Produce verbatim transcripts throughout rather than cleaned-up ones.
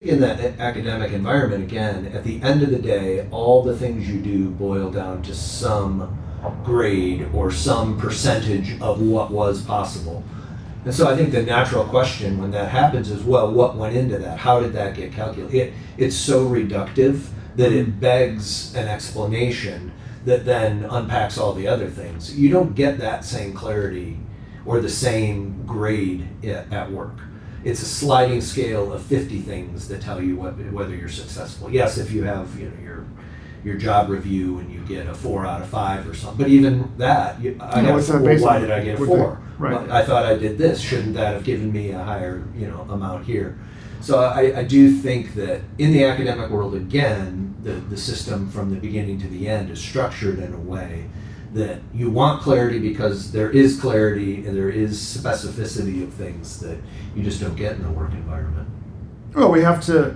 in that academic environment, again, at the end of the day, all the things you do boil down to some grade or some percentage of what was possible. And so I think the natural question when that happens is, well, what went into that? How did that get calculated? It, it's so reductive that it begs an explanation that then unpacks all the other things. You don't get that same clarity or the same grade at, at work. It's a sliding scale of fifty things that tell you what, whether you're successful. Yes, if you have you know your your job review and you get a four out of five or something, but even that, you, I got a four. Well, why did I get a four? Right. Well, I thought I did this. Shouldn't that have given me a higher you know amount here? So I, I do think that in the academic world, again, the, the system from the beginning to the end is structured in a way that you want clarity because there is clarity and there is specificity of things that you just don't get in the work environment. Well, we have to,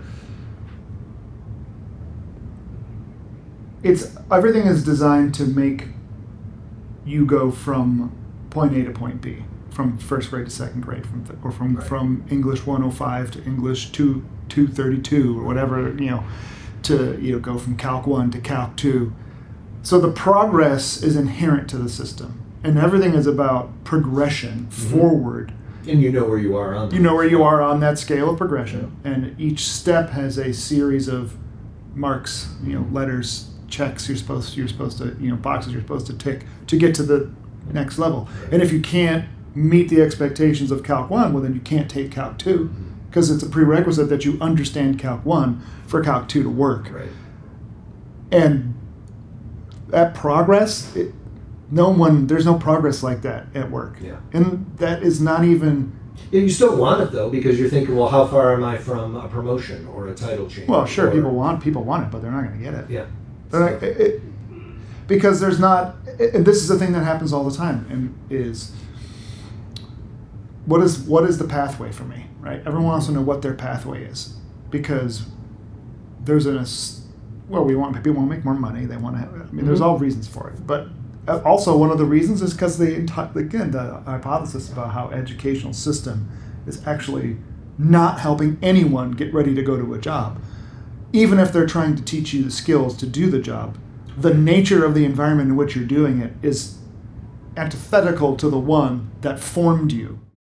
it's, everything is designed to make you go from point A to point B, from first grade to second grade, from th- or from, right. from English one oh five to English two thirty-two or whatever, you know, to, you know, go from Calc one to Calc two. So the progress is inherent to the system, and everything is about progression mm-hmm. forward. And you know where you are on that. You know where you are on that scale of progression, yeah. and each step has a series of marks, you know, letters, checks you're supposed you're supposed to, you know, boxes you're supposed to tick to get to the next level. And if you can't meet the expectations of Calc one, well then you can't take Calc two, because it's a prerequisite that you understand Calc one for Calc two to work. Right. And that progress, it, no one, there's no progress like that at work. Yeah. And that is not even... Yeah, you still want it though, because you're thinking, well, how far am I from a promotion or a title change? Well, sure, or, people want people want it, but they're not going to get it. Yeah. So. It, it, because there's not, and this is the thing that happens all the time, and is, what is what is the pathway for me, right? Everyone wants to know what their pathway is, because there's an, well, we want, people want to make more money, they want to have, I mean, mm-hmm. there's all reasons for it, but also one of the reasons is because the entire, again, the hypothesis about how educational system is actually not helping anyone get ready to go to a job, even if they're trying to teach you the skills to do the job. The nature of the environment in which you're doing it is antithetical to the one that formed you.